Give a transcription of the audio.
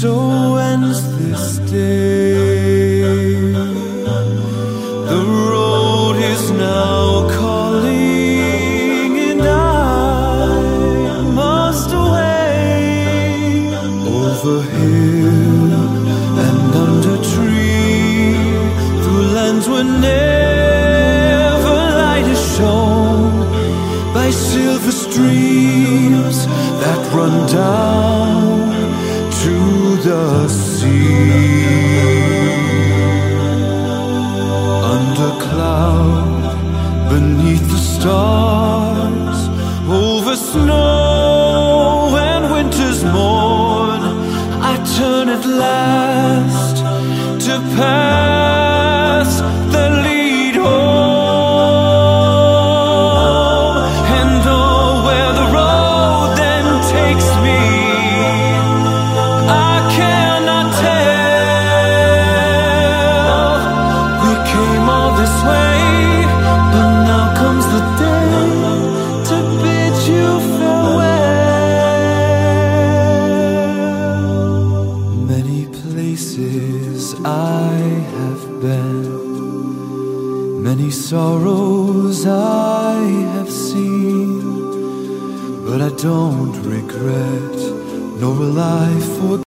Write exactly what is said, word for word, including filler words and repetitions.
so ends this day. The road is now calling, and I must away over hill and under tree, through lands where never light is shown, by silver streams that run down to the sea. Under cloud, beneath the stars, over snow and winter's morn, I turn at last to paths that lead home. And oh, where the road then takes me, I cannot tell. We came all this way, but now comes the day to bid you farewell. Many places I have been, many sorrows I have seen, but I don't regret, nor will I forget.